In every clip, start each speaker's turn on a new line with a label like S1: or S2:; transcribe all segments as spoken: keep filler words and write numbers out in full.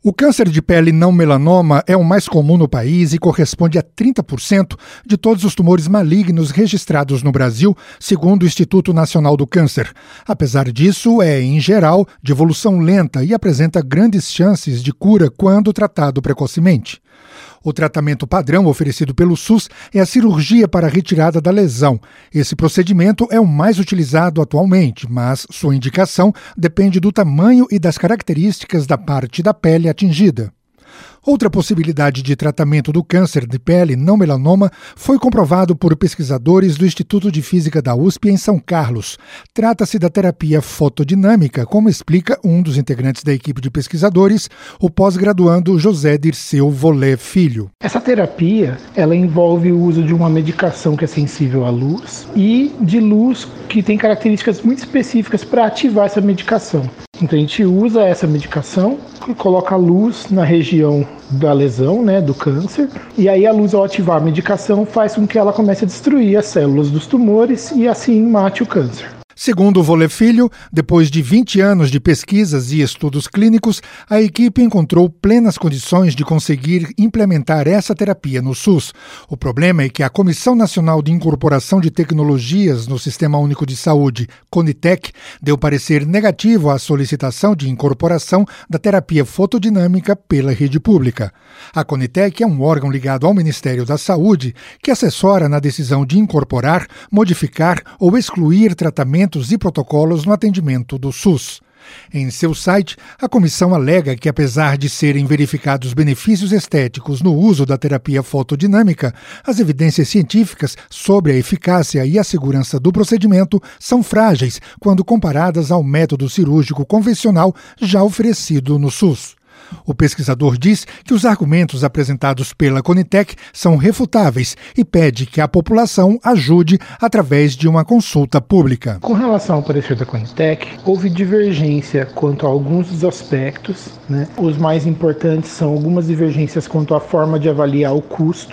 S1: O câncer de pele não melanoma é o mais comum no país e corresponde a trinta por cento de todos os tumores malignos registrados no Brasil, segundo o Instituto Nacional do Câncer. Apesar disso, é, em geral, de evolução lenta e apresenta grandes chances de cura quando tratado precocemente. O tratamento padrão oferecido pelo SUS é a cirurgia para a retirada da lesão. Esse procedimento é o mais utilizado atualmente, mas sua indicação depende do tamanho e das características da parte da pele atingida. Outra possibilidade de tratamento do câncer de pele não melanoma foi comprovado por pesquisadores do Instituto de Física da U S P em São Carlos. Trata-se da terapia fotodinâmica, como explica um dos integrantes da equipe de pesquisadores, o pós-graduando José Dirceu Volé Filho.
S2: Essa terapia, ela envolve o uso de uma medicação que é sensível à luz e de luz que tem características muito específicas para ativar essa medicação. Então a gente usa essa medicação e coloca a luz na região da lesão, né, do câncer, e aí a luz, ao ativar a medicação, faz com que ela comece a destruir as células dos tumores e assim mate o câncer.
S1: Segundo o Volé Filho, depois de vinte anos de pesquisas e estudos clínicos, a equipe encontrou plenas condições de conseguir implementar essa terapia no SUS. O problema é que a Comissão Nacional de Incorporação de Tecnologias no Sistema Único de Saúde, CONITEC, deu parecer negativo à solicitação de incorporação da terapia fotodinâmica pela rede pública. A CONITEC é um órgão ligado ao Ministério da Saúde que assessora na decisão de incorporar, modificar ou excluir tratamentos e protocolos no atendimento do SUS. Em seu site, a comissão alega que, apesar de serem verificados benefícios estéticos no uso da terapia fotodinâmica, as evidências científicas sobre a eficácia e a segurança do procedimento são frágeis quando comparadas ao método cirúrgico convencional já oferecido no SUS. O pesquisador diz que os argumentos apresentados pela CONITEC são refutáveis e pede que a população ajude através de uma consulta pública.
S2: Com relação ao parecer da CONITEC, houve divergência quanto a alguns dos aspectos, né? Os mais importantes são algumas divergências quanto à forma de avaliar o custo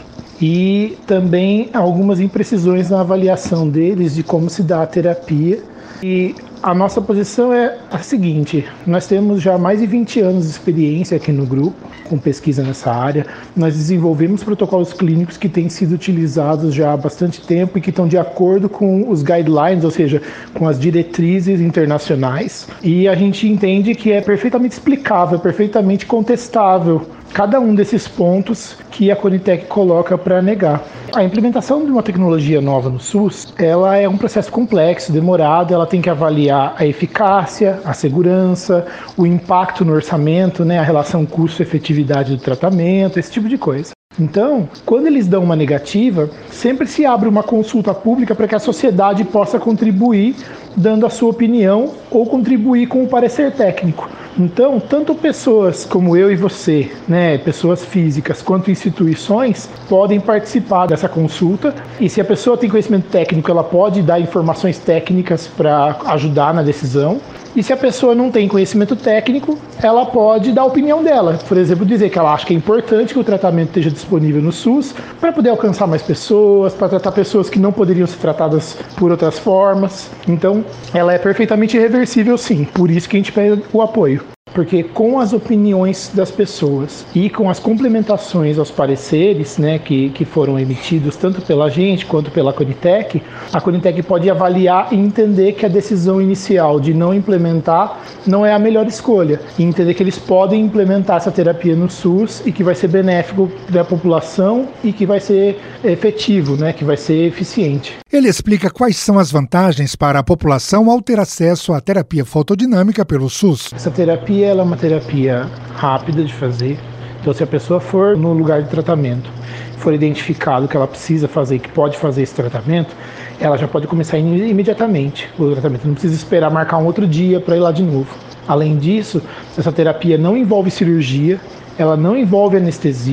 S2: e também algumas imprecisões na avaliação deles de como se dá a terapia. E a nossa posição é a seguinte: nós temos já mais de vinte anos de experiência aqui no grupo, com pesquisa nessa área. Nós desenvolvemos protocolos clínicos que têm sido utilizados já há bastante tempo e que estão de acordo com os guidelines, ou seja, com as diretrizes internacionais. E a gente entende que é perfeitamente explicável, perfeitamente contestável cada um desses pontos que a CONITEC coloca para negar. A implementação de uma tecnologia nova no SUS, ela é um processo complexo, demorado, ela tem que avaliar a eficácia, a segurança, o impacto no orçamento, né, a relação custo-efetividade do tratamento, esse tipo de coisa. Então, quando eles dão uma negativa, sempre se abre uma consulta pública para que a sociedade possa contribuir, dando a sua opinião ou contribuir com o parecer técnico. Então, tanto pessoas como eu e você, né, pessoas físicas, quanto instituições, podem participar dessa consulta. E se a pessoa tem conhecimento técnico, ela pode dar informações técnicas para ajudar na decisão. E se a pessoa não tem conhecimento técnico, ela pode dar a opinião dela. Por exemplo, dizer que ela acha que é importante que o tratamento esteja disponível no SUS para poder alcançar mais pessoas, para tratar pessoas que não poderiam ser tratadas por outras formas. Então, ela é perfeitamente reversível, sim. Por isso que a gente pede o apoio. Porque com as opiniões das pessoas e com as complementações aos pareceres, né, que, que foram emitidos tanto pela gente quanto pela CONITEC, a CONITEC pode avaliar e entender que a decisão inicial de não implementar não é a melhor escolha. E entender que eles podem implementar essa terapia no SUS e que vai ser benéfico para a população e que vai ser efetivo, né, que vai ser eficiente.
S1: Ele explica quais são as vantagens para a população ao ter acesso à terapia fotodinâmica pelo SUS.
S2: Essa terapia ela é uma terapia rápida de fazer. Então, se a pessoa for no lugar de tratamento, for identificado que ela precisa fazer, que pode fazer esse tratamento, ela já pode começar imediatamente o tratamento. Não precisa esperar marcar um outro dia para ir lá de novo. Além disso, essa terapia não envolve cirurgia, ela não envolve anestesia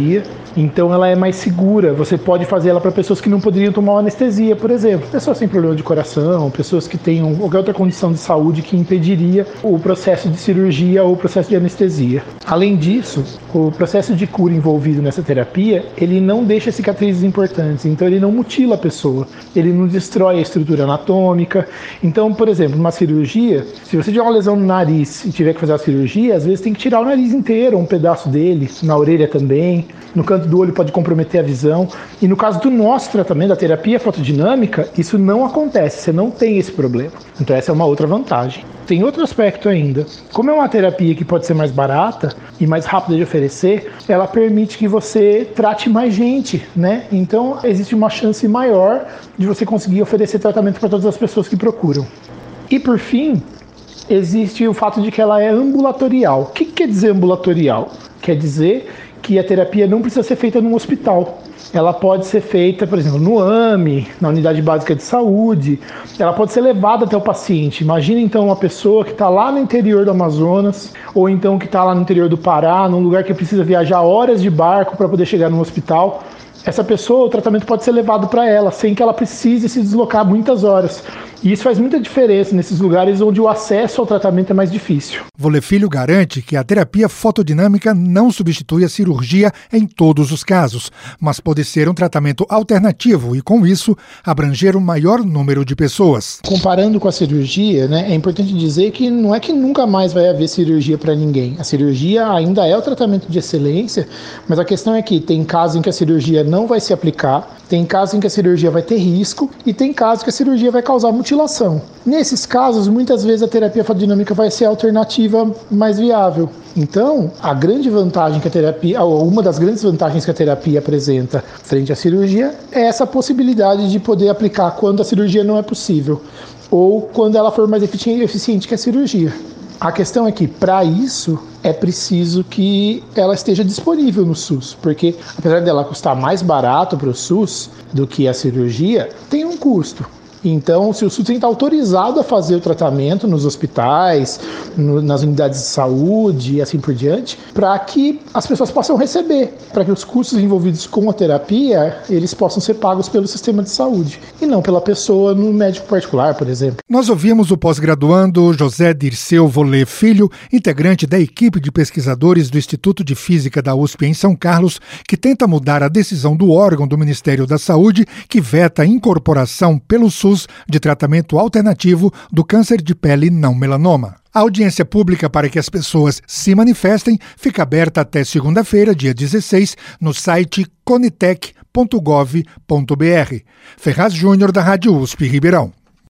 S2: Então ela é mais segura, você pode fazer ela para pessoas que não poderiam tomar uma anestesia, por exemplo. Pessoas sem problema de coração, pessoas que tenham qualquer outra condição de saúde que impediria o processo de cirurgia ou o processo de anestesia. Além disso, o processo de cura envolvido nessa terapia, ele não deixa cicatrizes importantes, então ele não mutila a pessoa, ele não destrói a estrutura anatômica. Então, por exemplo, numa cirurgia, se você tiver uma lesão no nariz e tiver que fazer a cirurgia, às vezes tem que tirar o nariz inteiro, um pedaço dele, na orelha também, no canto do olho pode comprometer a visão. E no caso do nosso tratamento, da terapia fotodinâmica, isso não acontece, você não tem esse problema. Então essa é uma outra vantagem. Tem outro aspecto ainda. Como é uma terapia que pode ser mais barata e mais rápida de oferecer, ela permite que você trate mais gente, né? Então existe uma chance maior de você conseguir oferecer tratamento para todas as pessoas que procuram. E por fim, existe o fato de que ela é ambulatorial. O que quer dizer ambulatorial? Quer dizer que a terapia não precisa ser feita num hospital. Ela pode ser feita, por exemplo, no A M E, na Unidade Básica de Saúde. Ela pode ser levada até o paciente. Imagina então uma pessoa que está lá no interior do Amazonas, ou então que está lá no interior do Pará, num lugar que precisa viajar horas de barco para poder chegar no hospital. Essa pessoa, o tratamento pode ser levado para ela, sem que ela precise se deslocar muitas horas. E isso faz muita diferença nesses lugares onde o acesso ao tratamento é mais difícil.
S1: Volê Filho garante que a terapia fotodinâmica não substitui a cirurgia em todos os casos, mas pode ser um tratamento alternativo e, com isso, abranger um maior número de pessoas.
S2: Comparando com a cirurgia, né, é importante dizer que não é que nunca mais vai haver cirurgia para ninguém. A cirurgia ainda é o tratamento de excelência, mas a questão é que tem casos em que a cirurgia não vai se aplicar, tem casos em que a cirurgia vai ter risco e tem casos que a cirurgia vai causar mutilação. Nesses casos, muitas vezes a terapia fotodinâmica vai ser a alternativa mais viável. Então, a grande vantagem que a terapia, ou uma das grandes vantagens que a terapia apresenta frente à cirurgia é essa possibilidade de poder aplicar quando a cirurgia não é possível ou quando ela for mais eficiente que a cirurgia. A questão é que, para isso, é preciso que ela esteja disponível no SUS, porque apesar dela custar mais barato para o SUS do que a cirurgia, tem um custo. Então, se o SUS tem que estar autorizado a fazer o tratamento nos hospitais, no, nas unidades de saúde e assim por diante, para que as pessoas possam receber, para que os custos envolvidos com a terapia, eles possam ser pagos pelo sistema de saúde, e não pela pessoa no médico particular, por exemplo.
S1: Nós ouvimos o pós-graduando José Dirceu Volê Filho, integrante da equipe de pesquisadores do Instituto de Física da U S P em São Carlos, que tenta mudar a decisão do órgão do Ministério da Saúde que veta a incorporação pelo SUS de tratamento alternativo do câncer de pele não melanoma. A audiência pública para que as pessoas se manifestem fica aberta até segunda-feira, dia dezesseis, no site conitec ponto gov ponto br. Ferraz Júnior, da Rádio U S P Ribeirão.